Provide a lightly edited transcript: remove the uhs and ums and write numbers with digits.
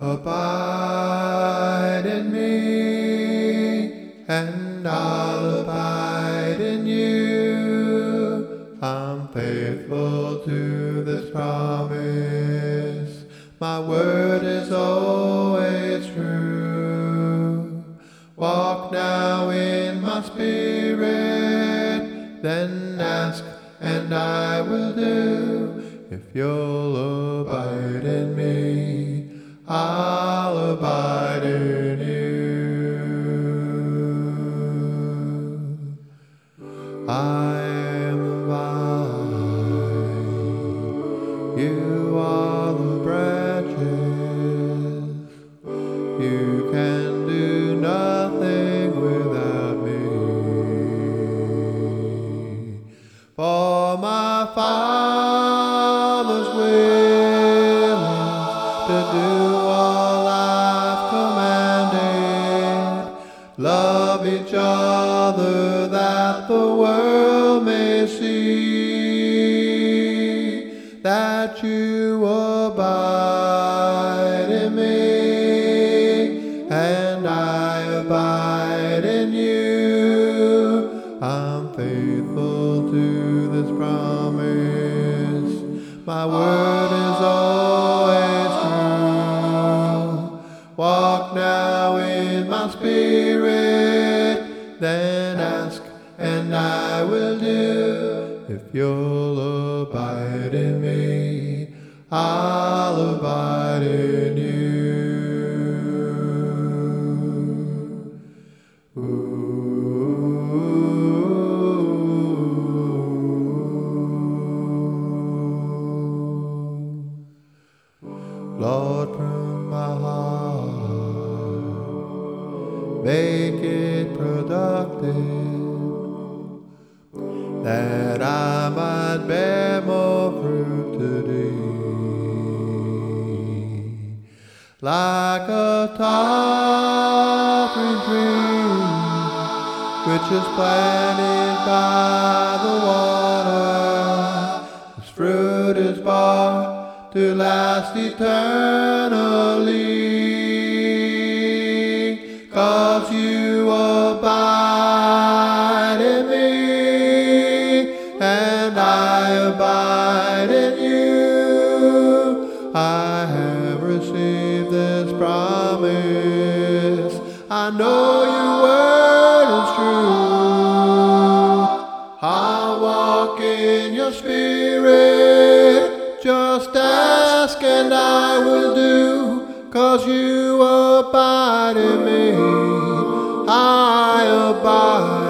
Abide in me, and I'll abide in you. I'm faithful to this promise. My word is always true. Walk now in my spirit, then ask and I will do. If you'll abide in me, I'll abide in you. I am the vine, you are the branches. You can do nothing without me. For my Father's will is to do all I've commanded. Love each other that the world may see that you abide in me, and I abide in you. I'm faithful to this promise. My word is always true. Walk now in my spirit, then ask and I will do. If you'll abide in me, I'll abide in you. Lord, from my heart, make it productive, that I might bear more fruit today. Like a tall tree, which is planted by the water, its fruit is bought to last eternally. 'Cause you abide in me, and I abide in you. I have received this promise. I know your word is true. I'll walk in your spirit. Just ask and I will do. 'Cause you abide in me, I abide